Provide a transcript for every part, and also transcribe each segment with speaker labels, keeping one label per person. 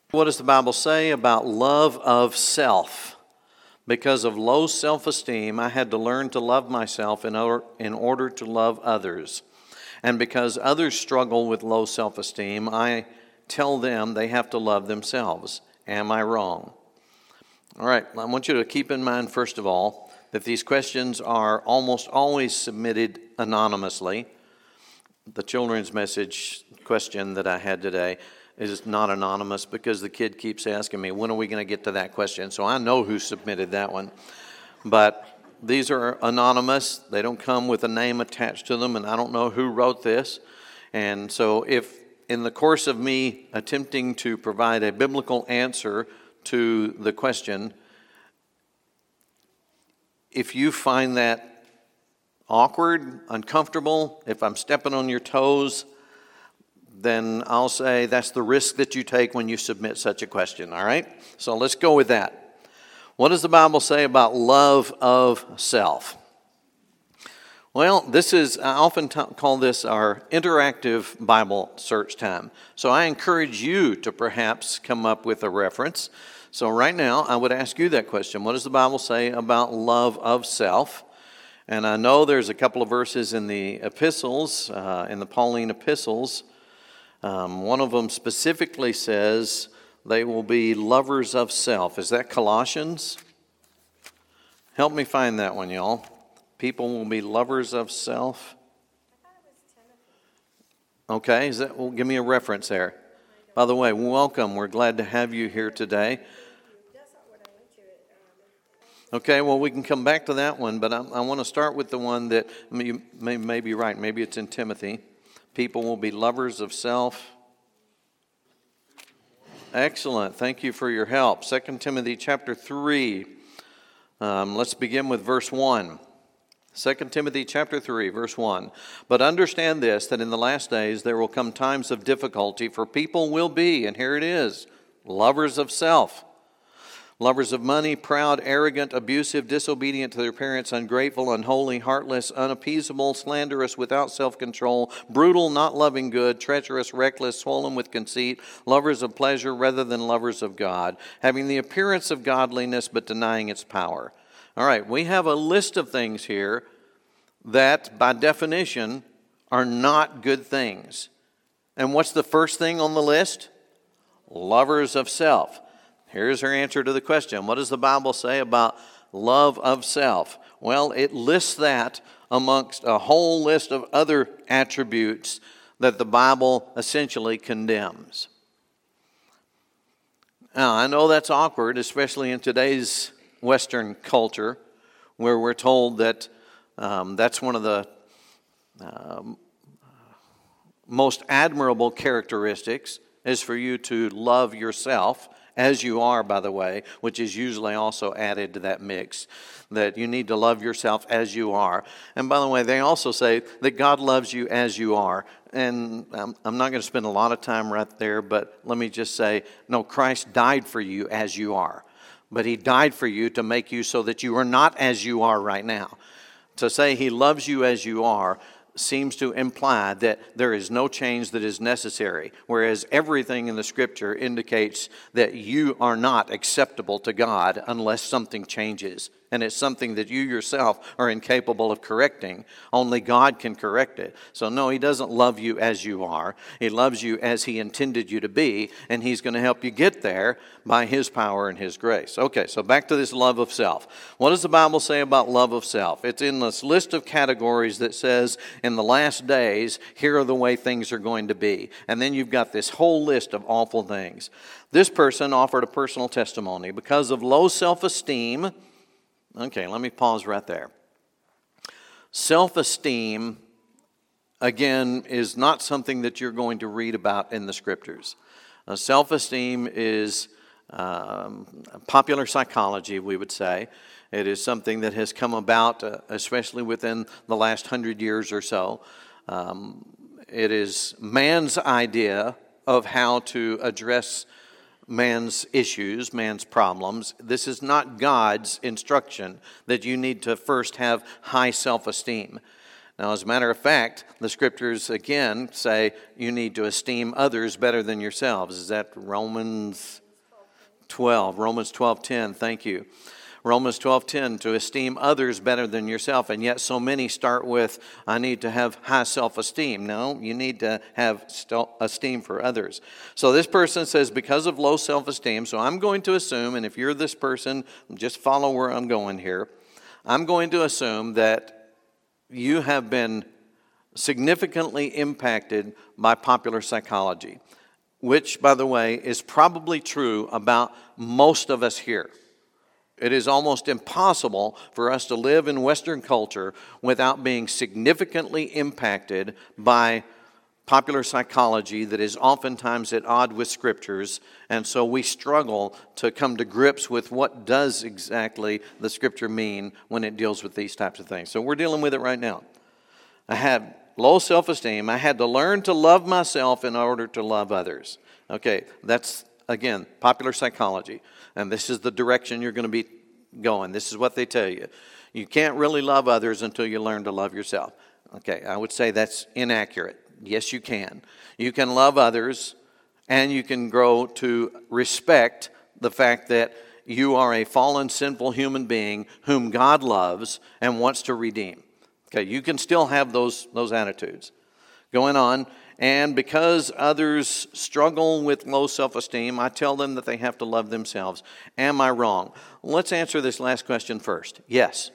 Speaker 1: What does the Bible say about love of self? Because of low self-esteem, I had to learn to love myself in order to love others. And because others struggle with low self-esteem, I tell them they have to love themselves. Am I wrong? All right, I want you to keep in mind, first of all, that these questions are almost always submitted anonymously. The children's message question that I had today is not anonymous because the kid keeps asking me, when are we going to get to that question? So I know who submitted that one. But these are anonymous. They don't come with a name attached to them, and I don't know who wrote this. And so if in the course of me attempting to provide a biblical answer to the question, if you find that awkward, uncomfortable, if I'm stepping on your toes, then I'll say that's the risk that you take when you submit such a question, all right? So let's go with that. What does the Bible say about love of self? Well, I often call this our interactive Bible search time. So I encourage you to perhaps come up with a reference. So right now, I would ask you that question. What does the Bible say about love of self? And I know there's a couple of verses in the epistles, in the Pauline epistles. One of them specifically says they will be lovers of self. Is that Colossians? Help me find that one, y'all. People will be lovers of self. Okay, well, give me a reference there. By the way, welcome. We're glad to have you here today. Okay, well, we can come back to that one, but I want to start with the one that you may be right. Maybe it's in Timothy. People will be lovers of self. Excellent. Thank you for your help. 2 Timothy chapter 3. Let's begin with verse 1. 2 Timothy chapter 3, verse 1. But understand this, that in the last days there will come times of difficulty, for people will be, and here it is, lovers of self. Lovers of money, proud, arrogant, abusive, disobedient to their parents, ungrateful, unholy, heartless, unappeasable, slanderous, without self-control, brutal, not loving good, treacherous, reckless, swollen with conceit, lovers of pleasure rather than lovers of God, having the appearance of godliness but denying its power. All right, we have a list of things here that, by definition, are not good things. And what's the first thing on the list? Lovers of self. Here's her answer to the question. What does the Bible say about love of self? Well, it lists that amongst a whole list of other attributes that the Bible essentially condemns. Now, I know that's awkward, especially in today's Western culture, where we're told that that's one of the most admirable characteristics is for you to love yourself as you are, by the way, which is usually also added to that mix, that you need to love yourself as you are. And by the way, they also say that God loves you as you are. And I'm not going to spend a lot of time right there, but let me just say, no, Christ died for you as you are. But he died for you to make you so that you are not as you are right now. To say he loves you as you are seems to imply that there is no change that is necessary, whereas everything in the Scripture indicates that you are not acceptable to God unless something changes. And it's something that you yourself are incapable of correcting. Only God can correct it. So no, he doesn't love you as you are. He loves you as he intended you to be, and he's going to help you get there by his power and his grace. Okay, so back to this love of self. What does the Bible say about love of self? It's in this list of categories that says, in the last days, here are the way things are going to be. And then you've got this whole list of awful things. This person offered a personal testimony. Because of low self-esteem, okay, let me pause right there. Self-esteem, again, is not something that you're going to read about in the Scriptures. Self-esteem is popular psychology, we would say. It is something that has come about, especially within the last 100 years or so. It is man's idea of how to address man's issues, man's problems. This is not God's instruction that you need to first have high self-esteem. Now, as a matter of fact, the scriptures again say you need to esteem others better than yourselves. Is that Romans 12? Romans 12:10, thank you. Romans 12:10, to esteem others better than yourself. And yet so many start with, I need to have high self-esteem. No, you need to have esteem for others. So this person says, because of low self-esteem, so I'm going to assume, and if you're this person, just follow where I'm going here. I'm going to assume that you have been significantly impacted by popular psychology, which, by the way, is probably true about most of us here. It is almost impossible for us to live in Western culture without being significantly impacted by popular psychology that is oftentimes at odds with scriptures, and so we struggle to come to grips with what does exactly the scripture mean when it deals with these types of things. So we're dealing with it right now. I had low self-esteem. I had to learn to love myself in order to love others. Okay, that's, again, popular psychology. And this is the direction you're going to be going. This is what they tell you. You can't really love others until you learn to love yourself. Okay, I would say that's inaccurate. Yes, you can. You can love others, and you can grow to respect the fact that you are a fallen, sinful human being whom God loves and wants to redeem. Okay, you can still have those attitudes going on. And because others struggle with low self-esteem, I tell them that they have to love themselves. Am I wrong? Let's answer this last question first. Yes.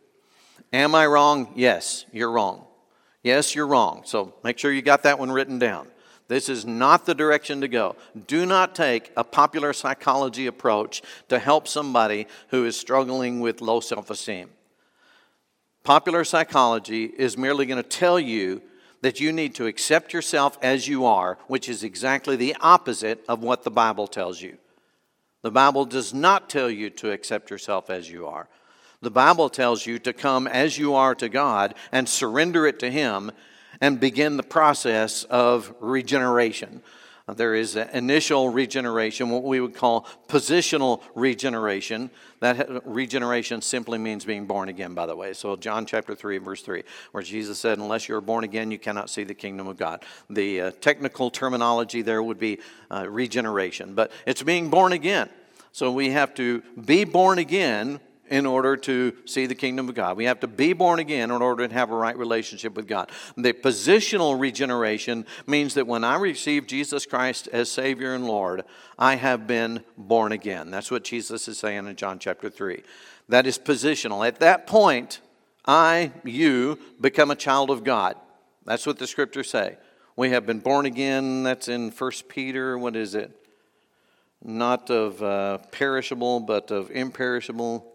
Speaker 1: Am I wrong? Yes, you're wrong. Yes, you're wrong. So make sure you got that one written down. This is not the direction to go. Do not take a popular psychology approach to help somebody who is struggling with low self-esteem. Popular psychology is merely going to tell you that you need to accept yourself as you are, which is exactly the opposite of what the Bible tells you. The Bible does not tell you to accept yourself as you are. The Bible tells you to come as you are to God and surrender it to Him and begin the process of regeneration. There is an initial regeneration, what we would call positional regeneration. That regeneration simply means being born again, by the way. So John chapter 3, verse 3, where Jesus said, unless you're born again, you cannot see the kingdom of God. The technical terminology there would be regeneration, but it's being born again. So we have to be born again in order to see the kingdom of God. We have to be born again in order to have a right relationship with God. The positional regeneration means that when I receive Jesus Christ as Savior and Lord, I have been born again. That's what Jesus is saying in John chapter 3. That is positional. At that point, you become a child of God. That's what the scriptures say. We have been born again. That's in 1 Peter, what is it? Not of perishable, but of imperishable.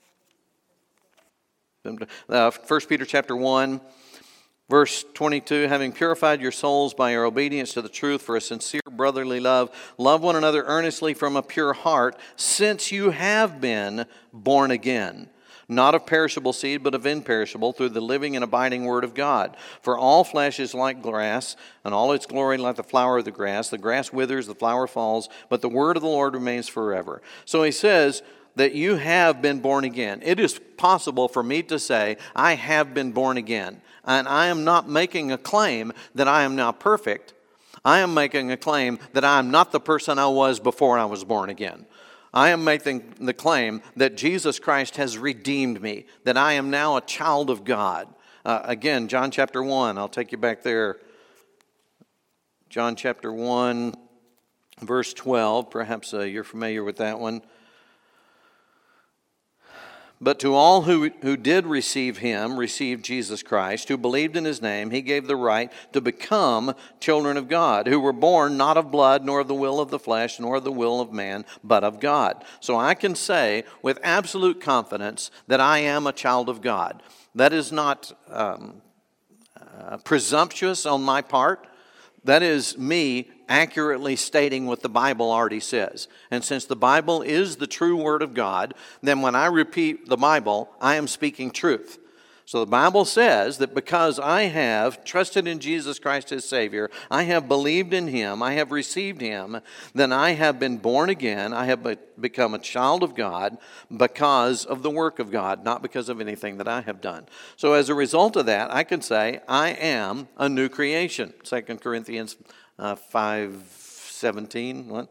Speaker 1: 1 Peter chapter 1, verse 22, having purified your souls by your obedience to the truth for a sincere brotherly love, love one another earnestly from a pure heart, since you have been born again, not of perishable seed, but of imperishable, through the living and abiding word of God. For all flesh is like grass, and all its glory like the flower of the grass. The grass withers, the flower falls, but the word of the Lord remains forever. So he says that you have been born again. It is possible for me to say, I have been born again. And I am not making a claim that I am now perfect. I am making a claim that I am not the person I was before I was born again. I am making the claim that Jesus Christ has redeemed me, that I am now a child of God. Again, John chapter 1, I'll take you back there. John chapter 1, verse 12, perhaps you're familiar with that one. But to all who did receive Him, received Jesus Christ, who believed in His name, He gave the right to become children of God, who were born not of blood, nor of the will of the flesh, nor of the will of man, but of God. So I can say with absolute confidence that I am a child of God. That is not presumptuous on my part. That is me accurately stating what the Bible already says. And since the Bible is the true Word of God, then when I repeat the Bible, I am speaking truth. So the Bible says that because I have trusted in Jesus Christ as Savior, I have believed in Him, I have received Him, then I have been born again, I have become a child of God because of the work of God, not because of anything that I have done. So as a result of that, I can say I am a new creation. 2 Corinthians 5:17, what?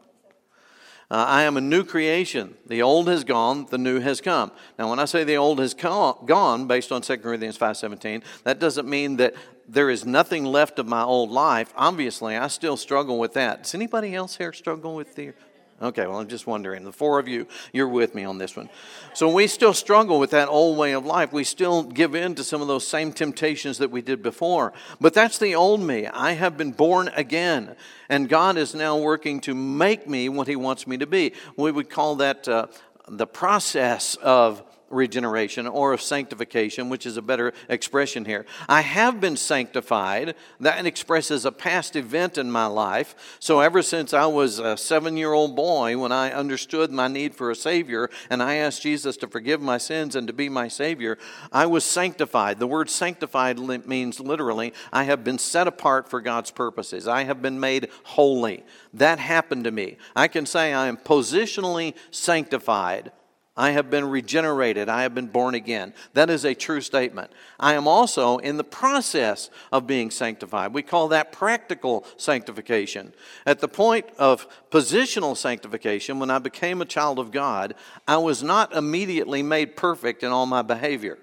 Speaker 1: I am a new creation. The old has gone, the new has come. Now, when I say the old has gone, based on 2 Corinthians 5:17, that doesn't mean that there is nothing left of my old life. Obviously, I still struggle with that. Does anybody else here struggle with the... Okay, well, I'm just wondering. The four of you, you're with me on this one. So we still struggle with that old way of life. We still give in to some of those same temptations that we did before. But that's the old me. I have been born again. And God is now working to make me what He wants me to be. We would call that the process of regeneration or of sanctification, which is a better expression here. I have been sanctified. That expresses a past event in my life. So ever since I was a 7-year-old boy, when I understood my need for a Savior and I asked Jesus to forgive my sins and to be my Savior, I was sanctified. The word sanctified means literally, I have been set apart for God's purposes. I have been made holy. That happened to me. I can say I am positionally sanctified. I have been regenerated. I have been born again. That is a true statement. I am also in the process of being sanctified. We call that practical sanctification. At the point of positional sanctification, when I became a child of God, I was not immediately made perfect in all my behavior.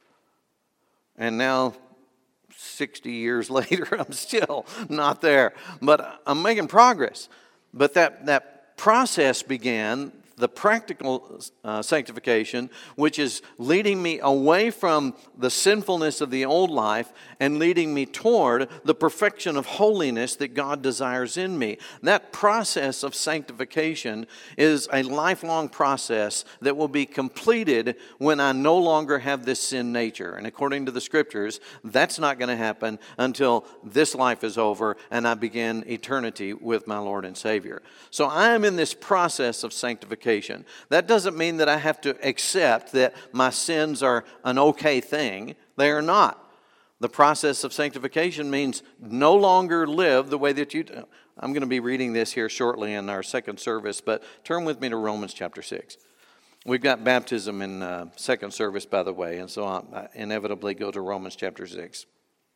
Speaker 1: And now, 60 years later, I'm still not there. But I'm making progress. But that process began, the practical sanctification, which is leading me away from the sinfulness of the old life and leading me toward the perfection of holiness that God desires in me. That process of sanctification is a lifelong process that will be completed when I no longer have this sin nature. And according to the Scriptures, that's not going to happen until this life is over and I begin eternity with my Lord and Savior. So I am in this process of sanctification. That doesn't mean that I have to accept that my sins are an okay thing. They are not. The process of sanctification means no longer live the way that you do. I'm going to be reading this here shortly in our second service, but turn with me to Romans chapter 6. We've got baptism in second service, by the way, and so I inevitably go to Romans chapter 6.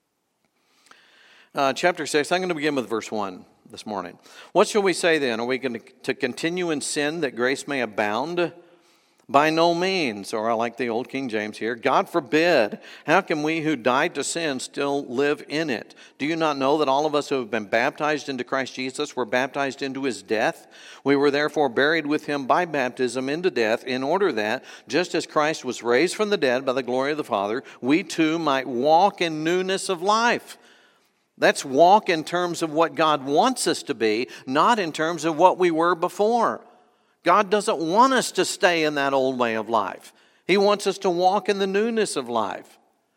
Speaker 1: Chapter 6, I'm going to begin with verse 1 this morning. What shall we say then? Are we going to continue in sin that grace may abound? By no means, or I like the old King James here, God forbid. How can we who died to sin still live in it? Do you not know that all of us who have been baptized into Christ Jesus were baptized into His death? We were therefore buried with Him by baptism into death, in order that, just as Christ was raised from the dead by the glory of the Father, we too might walk in newness of life. Let's walk in terms of what God wants us to be, not in terms of what we were before. God doesn't want us to stay in that old way of life. He wants us to walk in the newness of life.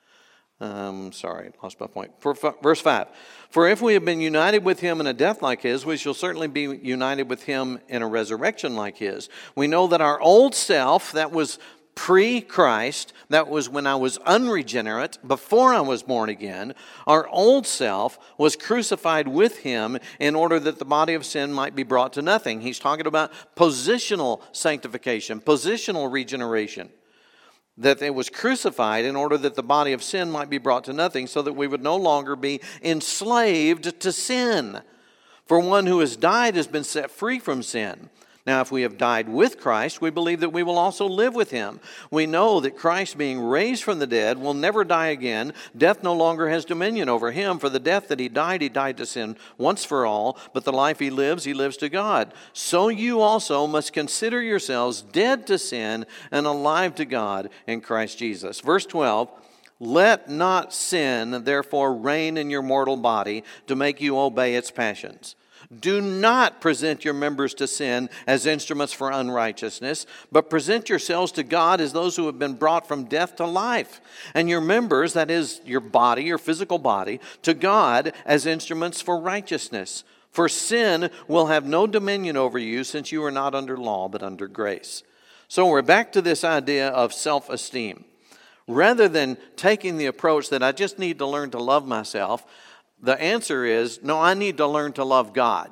Speaker 1: Sorry, lost my point. Verse 5. For if we have been united with Him in a death like His, we shall certainly be united with Him in a resurrection like His. We know that our old self, that was pre-Christ, that was when I was unregenerate, before I was born again, our old self was crucified with Him in order that the body of sin might be brought to nothing. He's talking about positional sanctification, positional regeneration. That it was crucified in order that the body of sin might be brought to nothing, so that we would no longer be enslaved to sin. For one who has died has been set free from sin. Now, if we have died with Christ, we believe that we will also live with Him. We know that Christ, being raised from the dead, will never die again. Death no longer has dominion over Him. For the death that He died to sin once for all. But the life He lives to God. So you also must consider yourselves dead to sin and alive to God in Christ Jesus. Verse 12. Let not sin, therefore, reign in your mortal body to make you obey its passions. Do not present your members to sin as instruments for unrighteousness, but present yourselves to God as those who have been brought from death to life. And your members, that is your body, your physical body, to God as instruments for righteousness. For sin will have no dominion over you, since you are not under law, but under grace. So we're back to this idea of self-esteem. Rather than taking the approach that I just need to learn to love myself, the answer is, no, I need to learn to love God.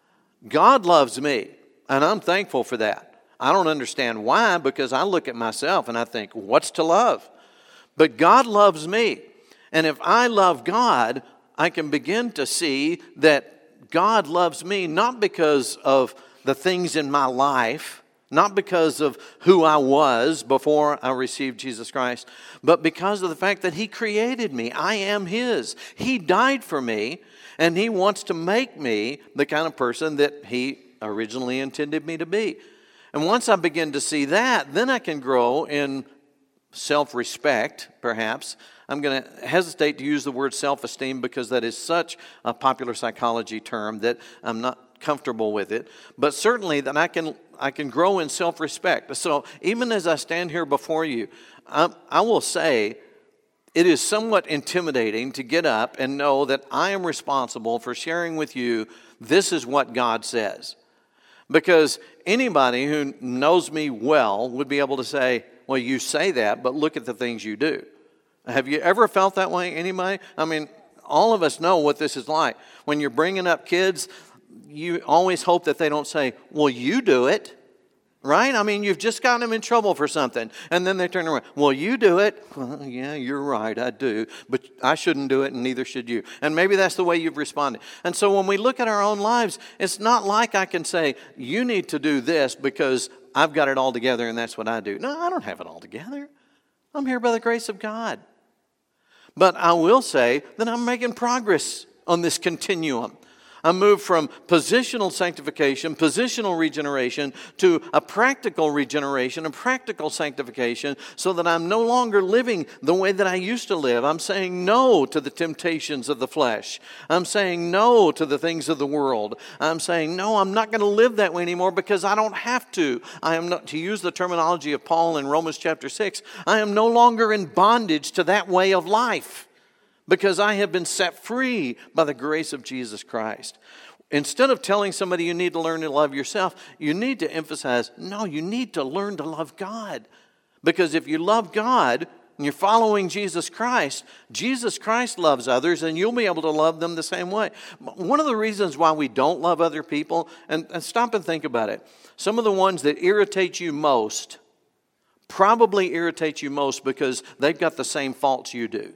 Speaker 1: God loves me, and I'm thankful for that. I don't understand why, because I look at myself and I think, what's to love? But God loves me. And if I love God, I can begin to see that God loves me not because of the things in my life, not because of who I was before I received Jesus Christ, but because of the fact that He created me. I am His. He died for me, and He wants to make me the kind of person that He originally intended me to be. And once I begin to see that, then I can grow in self-respect, perhaps. I'm going to hesitate to use the word self-esteem because that is such a popular psychology term that I'm not comfortable with it. But certainly that I can grow in self-respect. So even as I stand here before you, I will say it is somewhat intimidating to get up and know that I am responsible for sharing with you, this is what God says. Because anybody who knows me well would be able to say, well, you say that, but look at the things you do. Have you ever felt that way, anybody? I mean, all of us know what this is like. When you're bringing up kids, you always hope that they don't say, well, you do it, right? I mean, you've just gotten them in trouble for something. And then they turn around, well, you do it. Well, yeah, you're right, I do. But I shouldn't do it, and neither should you. And maybe that's the way you've responded. And so when we look at our own lives, it's not like I can say, you need to do this because I've got it all together and that's what I do. No, I don't have it all together. I'm here by the grace of God. But I will say that I'm making progress on this continuum. I moved from positional sanctification, positional regeneration, to a practical regeneration, a practical sanctification, so that I'm no longer living the way that I used to live. I'm saying no to the temptations of the flesh. I'm saying no to the things of the world. I'm saying, no, I'm not going to live that way anymore because I don't have to. I am not, to use the terminology of Paul in Romans chapter 6, I am no longer in bondage to that way of life, because I have been set free by the grace of Jesus Christ. Instead of telling somebody you need to learn to love yourself, you need to emphasize, no, you need to learn to love God. Because if you love God and you're following Jesus Christ loves others, and you'll be able to love them the same way. One of the reasons why we don't love other people, and stop and think about it, some of the ones that irritate you most probably irritate you most because they've got the same faults you do.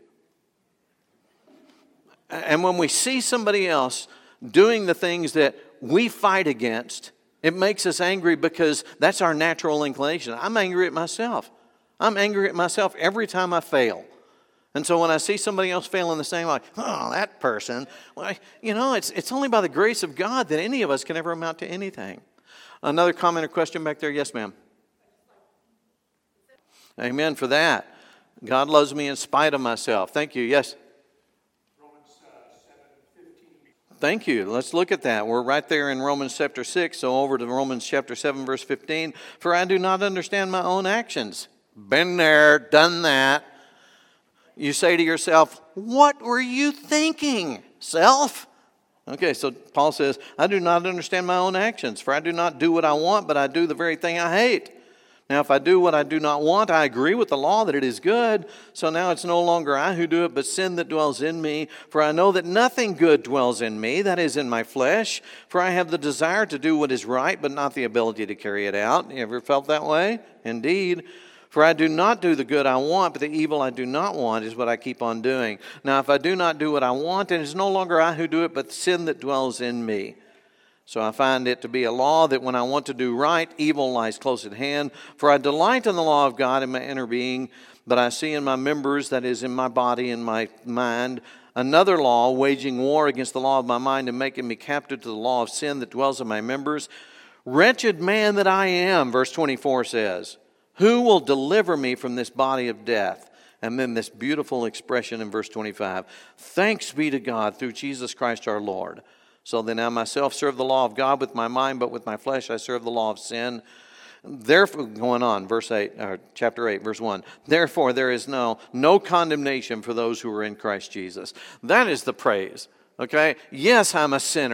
Speaker 1: And when we see somebody else doing the things that we fight against, it makes us angry because that's our natural inclination. I'm angry at myself. I'm angry at myself every time I fail. And so when I see somebody else failing the same way, oh, that person, well, it's only by the grace of God that any of us can ever amount to anything. Another comment or question back there? Yes, ma'am. Amen for that. God loves me in spite of myself. Thank you. Yes. Thank you. Let's look at that. We're right there in Romans chapter 6, so over to Romans chapter 7, verse 15. For I do not understand my own actions. Been there, done that. You say to yourself, what were you thinking, self? Okay, so Paul says, I do not understand my own actions, for I do not do what I want, but I do the very thing I hate. Now, if I do what I do not want, I agree with the law that it is good. So now it's no longer I who do it, but sin that dwells in me. For I know that nothing good dwells in me, that is in my flesh. For I have the desire to do what is right, but not the ability to carry it out. You ever felt that way? Indeed. For I do not do the good I want, but the evil I do not want is what I keep on doing. Now, if I do not do what I want, then it is no longer I who do it, but sin that dwells in me. So I find it to be a law that when I want to do right, evil lies close at hand. For I delight in the law of God in my inner being, but I see in my members, that is in my body and my mind, another law waging war against the law of my mind and making me captive to the law of sin that dwells in my members. Wretched man that I am, verse 24 says, who will deliver me from this body of death? And then this beautiful expression in verse 25, thanks be to God through Jesus Christ our Lord. So then I myself serve the law of God with my mind, but with my flesh I serve the law of sin. Therefore, going on, chapter 8, verse 1. Therefore, there is no condemnation for those who are in Christ Jesus. That is the praise, okay? Yes, I'm a sinner.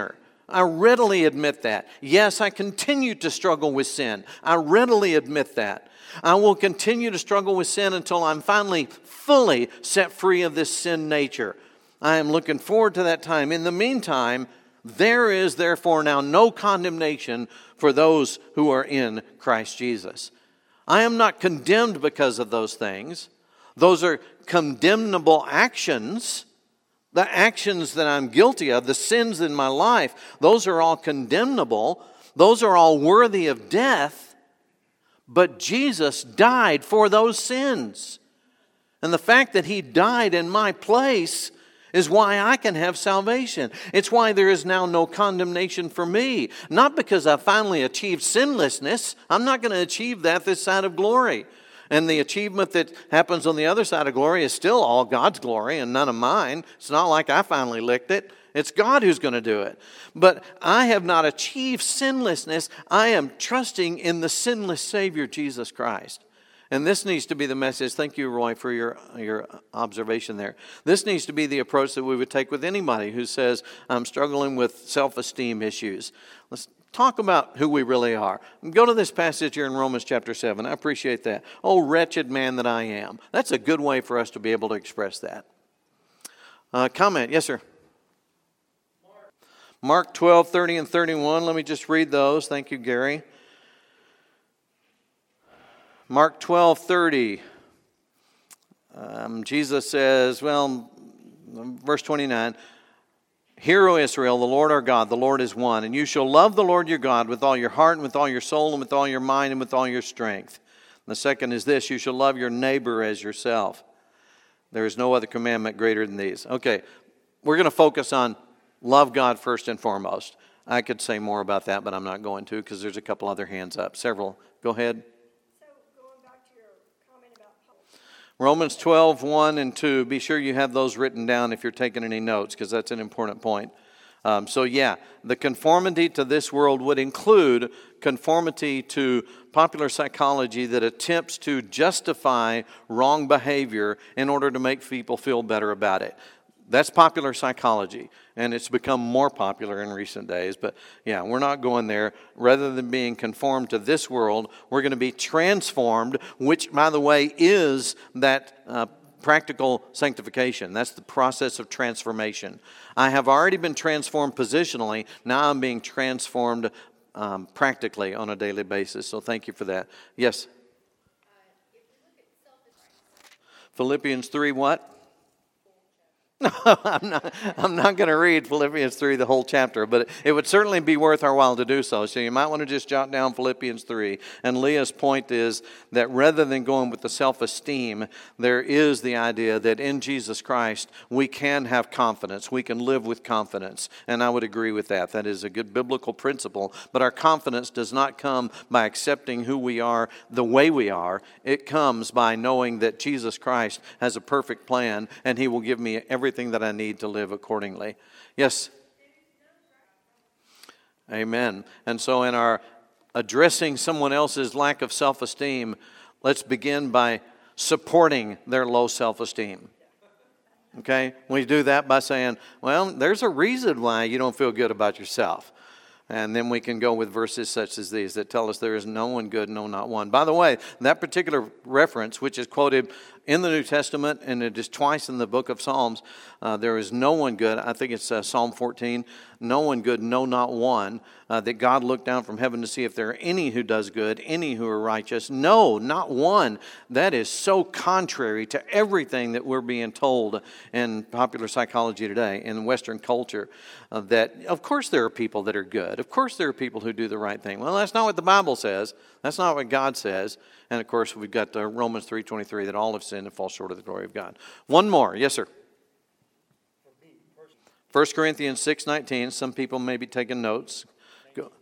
Speaker 1: I readily admit that. Yes, I continue to struggle with sin. I readily admit that. I will continue to struggle with sin until I'm finally fully set free of this sin nature. I am looking forward to that time. In the meantime, there is therefore now no condemnation for those who are in Christ Jesus. I am not condemned because of those things. Those are condemnable actions. The actions that I'm guilty of, the sins in my life, those are all condemnable. Those are all worthy of death. But Jesus died for those sins. And the fact that He died in my place is why I can have salvation. It's why there is now no condemnation for me. Not because I finally achieved sinlessness. I'm not going to achieve that this side of glory. And the achievement that happens on the other side of glory is still all God's glory and none of mine. It's not like I finally licked it. It's God who's going to do it. But I have not achieved sinlessness. I am trusting in the sinless Savior, Jesus Christ. And this needs to be the message. Thank you, Roy, for your observation there. This needs to be the approach that we would take with anybody who says, I'm struggling with self-esteem issues. Let's talk about who we really are. Go to this passage here in Romans chapter 7. I appreciate that. Oh, wretched man that I am. That's a good way for us to be able to express that. Comment. Yes, sir. Mark 12, 30 and 31. Let me just read those. Thank you, Gary. Mark 12, 30. Jesus says, verse 29, Hear, O Israel, the Lord our God, the Lord is one, and you shall love the Lord your God with all your heart and with all your soul and with all your mind and with all your strength. And the second is this, you shall love your neighbor as yourself. There is no other commandment greater than these. Okay, we're going to focus on love God first and foremost. I could say more about that, but I'm not going to because there's a couple other hands up. Several. Go ahead. Romans 12, 1 and 2. Be sure you have those written down if you're taking any notes, because that's an important point. The conformity to this world would include conformity to popular psychology that attempts to justify wrong behavior in order to make people feel better about it. That's popular psychology, and it's become more popular in recent days. But yeah, we're not going there. Rather than being conformed to this world, we're going to be transformed, which, by the way, is that practical sanctification. That's the process of transformation. I have already been transformed positionally. Now I'm being transformed practically on a daily basis. So thank you for that. Yes? Philippians 3 what? No, I'm not going to read Philippians 3, the whole chapter, but it would certainly be worth our while to do so. So you might want to just jot down Philippians 3. And Leah's point is that rather than going with the self-esteem, there is the idea that in Jesus Christ, we can have confidence. We can live with confidence. And I would agree with that. That is a good biblical principle. But our confidence does not come by accepting who we are the way we are. It comes by knowing that Jesus Christ has a perfect plan, and He will give me everything that I need to live accordingly. Yes? Amen. And so in our addressing someone else's lack of self-esteem, let's begin by supporting their low self-esteem. Okay? We do that by saying, well, there's a reason why you don't feel good about yourself. And then we can go with verses such as these that tell us there is no one good, no, not one. By the way, that particular reference, which is quoted in the New Testament, and it is twice in the book of Psalms, there is no one good. I think it's Psalm 14. No one good, no, not one. That God looked down from heaven to see if there are any who does good, any who are righteous. No, not one. That is so contrary to everything that we're being told in popular psychology today, in Western culture, that of course there are people that are good. Of course there are people who do the right thing. Well, that's not what the Bible says. That's not what God says. And of course, we've got Romans 3:23, that all have sinned and fall short of the glory of God. One more. Yes, sir. 1 Corinthians 6:19. Some people may be taking notes. Go.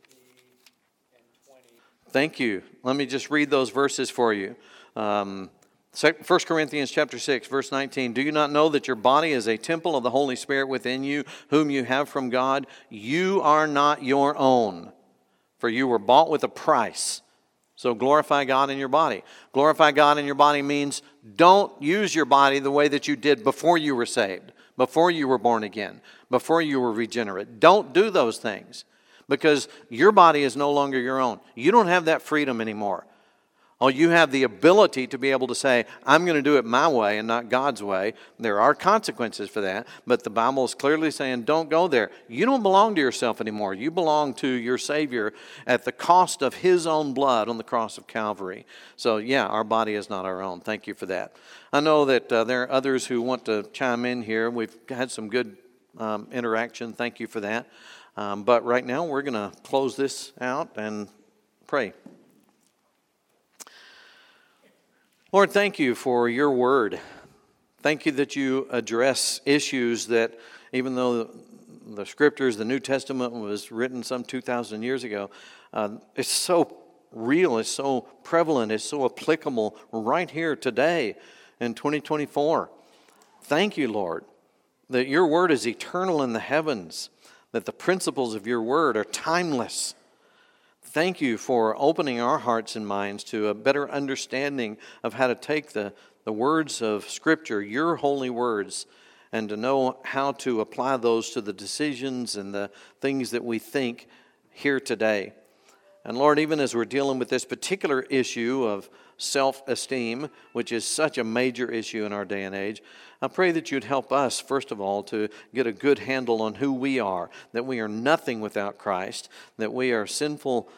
Speaker 1: Thank you. Let me just read those verses for you. 1 Corinthians chapter 6, verse 19. Do you not know that your body is a temple of the Holy Spirit within you, whom you have from God? You are not your own, for you were bought with a price. So glorify God in your body. Glorify God in your body means don't use your body the way that you did before you were saved. before you were born again, before you were regenerate. Don't do those things because your body is no longer your own. You don't have that freedom anymore. Oh, you have the ability to be able to say, I'm going to do it my way and not God's way. There are consequences for that, but the Bible is clearly saying don't go there. You don't belong to yourself anymore. You belong to your Savior at the cost of His own blood on the cross of Calvary. So, yeah, our body is not our own. Thank you for that. I know that there are others who want to chime in here. We've had some good interaction. Thank you for that. But right now, we're going to close this out and pray. Lord, thank you for your word. Thank you that you address issues that, even though the scriptures, the New Testament was written some 2,000 years ago, it's so real, it's so prevalent, it's so applicable right here today in 2024. Thank you, Lord, that your word is eternal in the heavens, that the principles of your word are timeless. Thank you for opening our hearts and minds to a better understanding of how to take the words of Scripture, your holy words, and to know how to apply those to the decisions and the things that we think here today. And Lord, even as we're dealing with this particular issue of self-esteem, which is such a major issue in our day and age, I pray that you'd help us, first of all, to get a good handle on who we are, that we are nothing without Christ, that we are sinful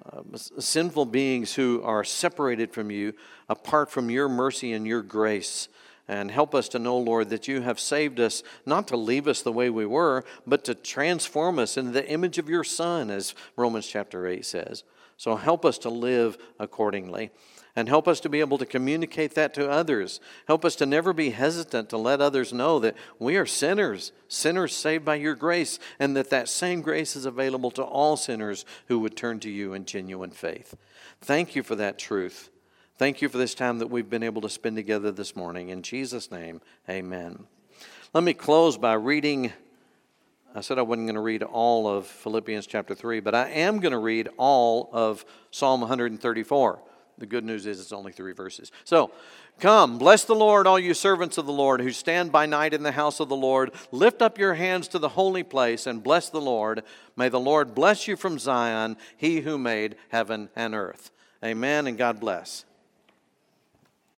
Speaker 1: beings who are separated from you, apart from your mercy and your grace. And help us to know, Lord, that you have saved us not to leave us the way we were, but to transform us into the image of your Son, as Romans chapter 8 says. So help us to live accordingly. And help us to be able to communicate that to others. Help us to never be hesitant to let others know that we are sinners saved by your grace, and that same grace is available to all sinners who would turn to you in genuine faith. Thank you for that truth. Thank you for this time that we've been able to spend together this morning. In Jesus' name, amen. Let me close by reading. I said I wasn't going to read all of Philippians chapter 3, but I am going to read all of Psalm 134. The good news is it's only 3 verses. So, come, bless the Lord, all you servants of the Lord, who stand by night in the house of the Lord. Lift up your hands to the holy place and bless the Lord. May the Lord bless you from Zion, he who made heaven and earth. Amen, and God bless.